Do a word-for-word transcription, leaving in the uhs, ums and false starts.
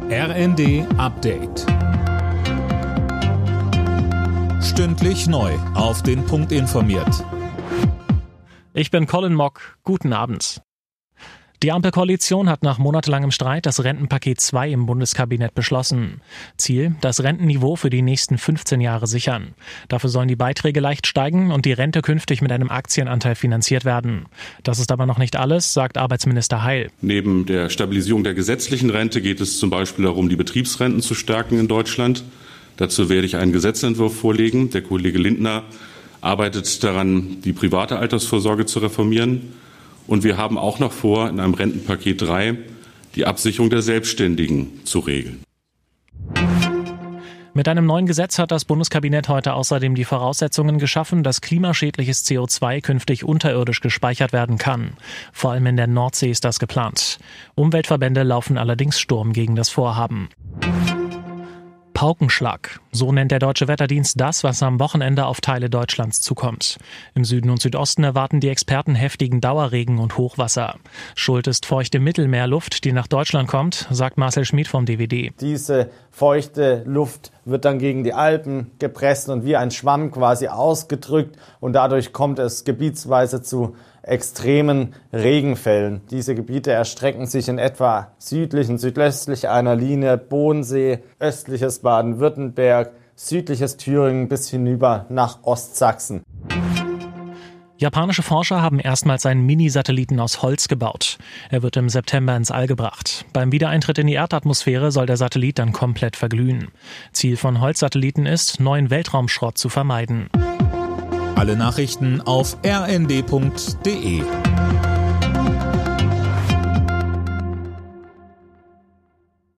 R N D Update. Stündlich neu auf den Punkt informiert. Ich bin Colin Mock. Guten Abend. Die Ampelkoalition hat nach monatelangem Streit das Rentenpaket zwei im Bundeskabinett beschlossen. Ziel: das Rentenniveau für die nächsten fünfzehn Jahre sichern. Dafür sollen die Beiträge leicht steigen und die Rente künftig mit einem Aktienanteil finanziert werden. Das ist aber noch nicht alles, sagt Arbeitsminister Heil. Neben der Stabilisierung der gesetzlichen Rente geht es zum Beispiel darum, die Betriebsrenten zu stärken in Deutschland. Dazu werde ich einen Gesetzentwurf vorlegen. Der Kollege Lindner arbeitet daran, die private Altersvorsorge zu reformieren. Und wir haben auch noch vor, in einem Rentenpaket drei die Absicherung der Selbstständigen zu regeln. Mit einem neuen Gesetz hat das Bundeskabinett heute außerdem die Voraussetzungen geschaffen, dass klimaschädliches C O zwei künftig unterirdisch gespeichert werden kann. Vor allem in der Nordsee ist das geplant. Umweltverbände laufen allerdings Sturm gegen das Vorhaben. Paukenschlag. So nennt der Deutsche Wetterdienst das, was am Wochenende auf Teile Deutschlands zukommt. Im Süden und Südosten erwarten die Experten heftigen Dauerregen und Hochwasser. Schuld ist feuchte Mittelmeerluft, die nach Deutschland kommt, sagt Marcel Schmid vom D W D. Diese feuchte Luft wird dann gegen die Alpen gepresst und wie ein Schwamm quasi ausgedrückt und dadurch kommt es gebietsweise zu extremen Regenfällen. Diese Gebiete erstrecken sich in etwa südlich und südöstlich einer Linie Bodensee, östliches Baden-Württemberg, südliches Thüringen bis hinüber nach Ostsachsen. Japanische Forscher haben erstmals einen Mini-Satelliten aus Holz gebaut. Er wird im September ins All gebracht. Beim Wiedereintritt in die Erdatmosphäre soll der Satellit dann komplett verglühen. Ziel von Holzsatelliten ist, neuen Weltraumschrott zu vermeiden. Alle Nachrichten auf r n d punkt d e.